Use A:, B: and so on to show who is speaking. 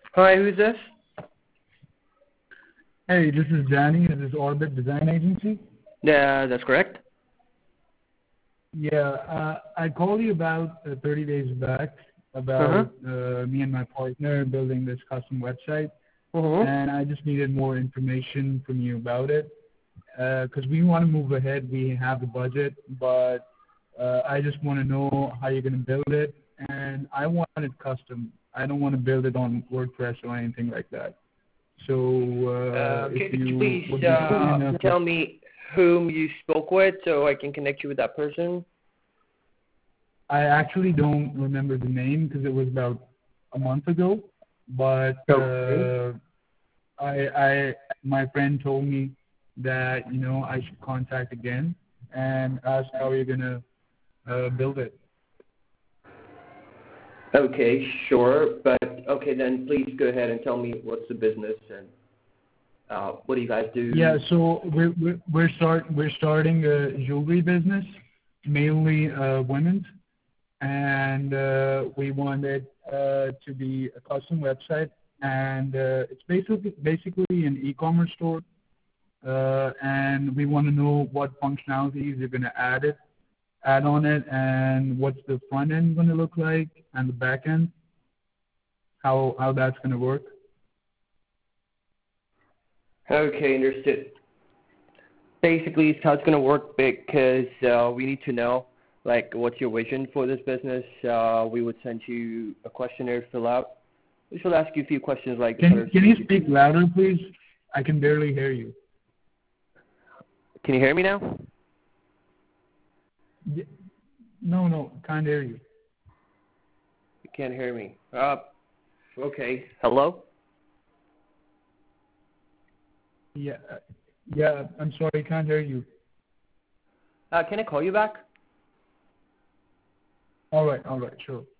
A: Hi, who's this?
B: Hey, this is Danny. Is this Orbit Design Agency?
A: Yeah, that's correct.
B: Yeah, I called you about 30 days back
A: Uh-huh.
B: about me and my partner building this custom website,
A: Uh-huh.
B: and I just needed more information from you about it because we want to move ahead. We have the budget, but I just want to know how you're going to build it, and I want it custom. I don't want to build it on WordPress or anything like that. So if
A: Could you
B: you
A: please
B: would be kind enough to
A: tell me whom you spoke with so I can connect you with that person?
B: I actually don't remember the name because it was about a month ago, but
A: Okay.
B: my friend told me that I should contact again and ask how you're gonna build it.
A: Okay, sure. But okay, then please go ahead and tell me what's the business and what do you guys do?
B: Yeah, so we're starting a jewelry business, mainly women's, and we want it to be a custom website, and it's basically an e-commerce store, and we want to know what functionalities you're going to add on it, and what's the front end going to look like, and the back end, how that's going to work.
A: Okay, understood. Basically, it's how it's going to work because we need to know, like, what's your vision for this business. We would send you a questionnaire to fill out. We should ask you a few questions like,
B: Can you speak louder, please? I can barely hear you.
A: can you hear me now?
B: No, can't hear you.
A: You can't hear me. Okay. Hello?
B: Yeah, I'm sorry, can't hear you.
A: Can I call you back?
B: All right, sure.